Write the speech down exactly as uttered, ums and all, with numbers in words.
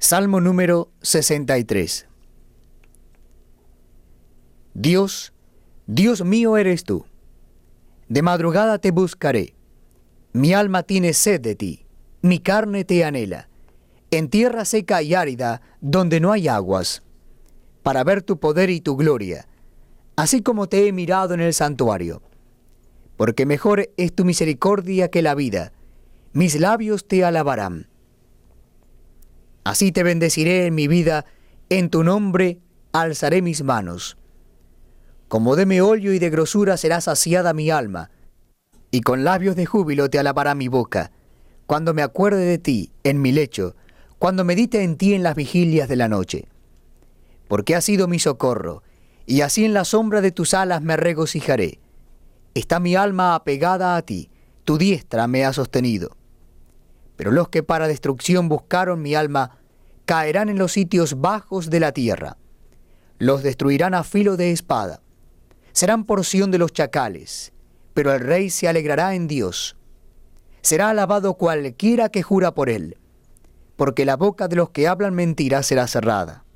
Salmo número sesenta y tres. Dios, Dios mío eres tú. De madrugada te buscaré. Mi alma tiene sed de ti, mi carne te anhela, en tierra seca y árida, donde no hay aguas, para ver tu poder y tu gloria, así como te he mirado en el santuario. Porque mejor es tu misericordia que la vida, mis labios te alabarán. Así te bendeciré en mi vida, en tu nombre alzaré mis manos. Como de meollo y de grosura será saciada mi alma, y con labios de júbilo te alabará mi boca, cuando me acuerde de ti en mi lecho, cuando medite en ti en las vigilias de la noche. Porque has sido mi socorro, y así en la sombra de tus alas me regocijaré. Está mi alma apegada a ti, tu diestra me ha sostenido. Pero los que para destrucción buscaron mi alma, caerán en los sitios bajos de la tierra. Los destruirán a filo de espada. Serán porción de los chacales, pero el rey se alegrará en Dios. Será alabado cualquiera que jura por él, porque la boca de los que hablan mentira será cerrada.